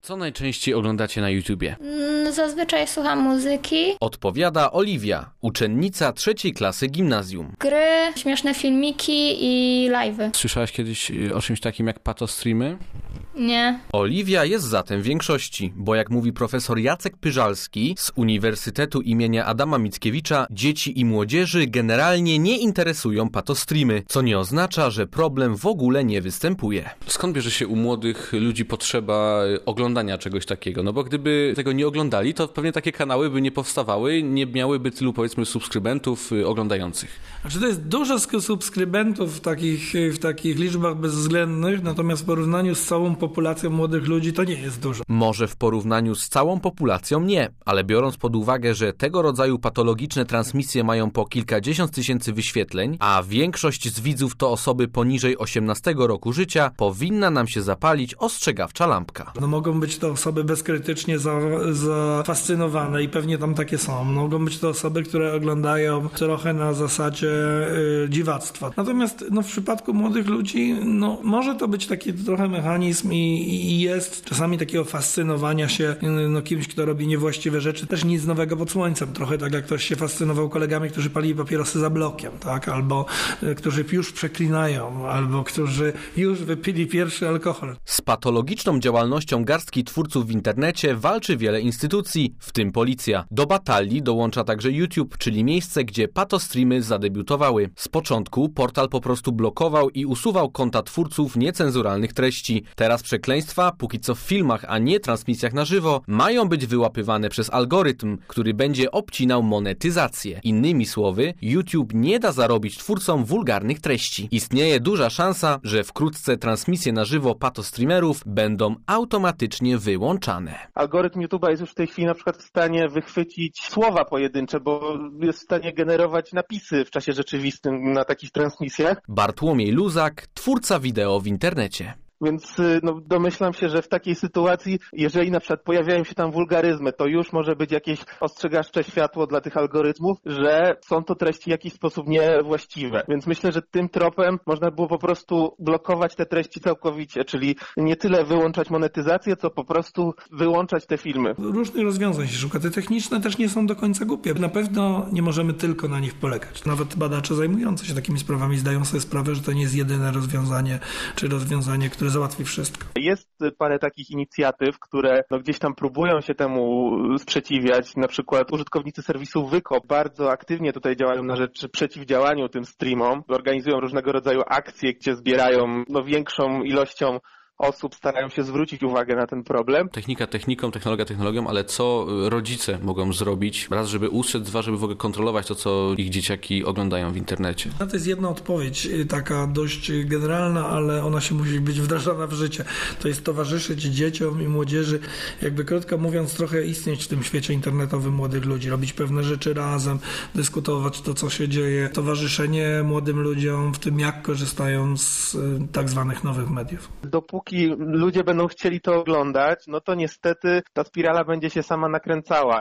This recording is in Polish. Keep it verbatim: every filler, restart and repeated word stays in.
Co najczęściej oglądacie na YouTubie? Mm, zazwyczaj słucham muzyki. Odpowiada Oliwia, uczennica trzeciej klasy gimnazjum. Gry, śmieszne filmiki i live'y. Słyszałaś kiedyś o czymś takim jak patostreamy? Nie. Oliwia jest zatem w większości, bo jak mówi profesor Jacek Pyżalski z Uniwersytetu imienia Adama Mickiewicza, dzieci i młodzieży generalnie nie interesują patostreamy, co nie oznacza, że problem w ogóle nie występuje. Skąd bierze się u młodych ludzi potrzeba oglądania czegoś takiego? No bo gdyby tego nie oglądali, to pewnie takie kanały by nie powstawały, nie miałyby tylu, powiedzmy, subskrybentów oglądających. Znaczy to jest dużo subskrybentów w takich, w takich liczbach bezwzględnych, natomiast w porównaniu z całą populacją młodych ludzi to nie jest dużo. Może w porównaniu z całą populacją nie, ale biorąc pod uwagę, że tego rodzaju patologiczne transmisje mają po kilkadziesiąt tysięcy wyświetleń, a większość z widzów to osoby poniżej osiemnastego roku życia, powinna nam się zapalić ostrzegawcza lampka. No mogą być to osoby bezkrytycznie za, zafascynowane i pewnie tam takie są. Mogą być to osoby, które oglądają trochę na zasadzie yy, dziwactwa. Natomiast no, w przypadku młodych ludzi no, może to być taki trochę mechanizm i, i jest czasami takiego fascynowania się no, kimś, kto robi niewłaściwe rzeczy. Też nic nowego pod słońcem. Trochę tak jak ktoś się fascynował kolegami, którzy palili papierosy za blokiem, tak? Albo y, którzy już przeklinają, albo którzy już wypili pierwszy alkohol. Z patologiczną działalnością garstki twórców w internecie walczy wiele instytucji, w tym policja. Do batalii dołącza także YouTube, czyli miejsce, gdzie patostreamy zadebiutowały. Z początku portal po prostu blokował i usuwał konta twórców niecenzuralnych treści. Teraz przekleństwa, póki co w filmach, a nie transmisjach na żywo, mają być wyłapywane przez algorytm, który będzie obcinał monetyzację. Innymi słowy, YouTube nie da zarobić twórcom wulgarnych treści. Istnieje duża szansa, że wkrótce transmisje na żywo patostreamerów będą automatycznie wyłączane. Algorytm YouTube'a jest już w tej chwili na przykład w stanie wychwycić słowa pojedyncze, bo jest w stanie generować napisy w czasie rzeczywistym na takich transmisjach. Bartłomiej Luzak, twórca wideo w internecie. Więc no, domyślam się, że w takiej sytuacji, jeżeli na przykład pojawiają się tam wulgaryzmy, to już może być jakieś ostrzegawcze światło dla tych algorytmów, że są to treści w jakiś sposób niewłaściwe. Więc myślę, że tym tropem można było po prostu blokować te treści całkowicie, czyli nie tyle wyłączać monetyzację, co po prostu wyłączać te filmy. Różnych rozwiązań się szuka. Te techniczne też nie są do końca głupie. Na pewno nie możemy tylko na nich polegać. Nawet badacze zajmujący się takimi sprawami zdają sobie sprawę, że to nie jest jedyne rozwiązanie, czy rozwiązanie, które załatwi wszystko. Jest parę takich inicjatyw, które no, gdzieś tam próbują się temu sprzeciwiać. Na przykład użytkownicy serwisu Wykop bardzo aktywnie tutaj działają na rzecz przeciwdziałaniu tym streamom. Organizują różnego rodzaju akcje, gdzie zbierają no, większą ilością osób, starają się zwrócić uwagę na ten problem. Technika techniką, technologia technologią, ale co rodzice mogą zrobić? Raz, żeby ustrzec, dwa, żeby w ogóle kontrolować to, co ich dzieciaki oglądają w internecie. No to jest jedna odpowiedź, taka dość generalna, ale ona się musi być wdrażana w życie. To jest towarzyszyć dzieciom i młodzieży, jakby krótko mówiąc, trochę istnieć w tym świecie internetowym młodych ludzi, robić pewne rzeczy razem, dyskutować to, co się dzieje, towarzyszenie młodym ludziom w tym, jak korzystają z tak zwanych nowych mediów. Dopóki ludzie będą chcieli to oglądać, no to niestety ta spirala będzie się sama nakręcała.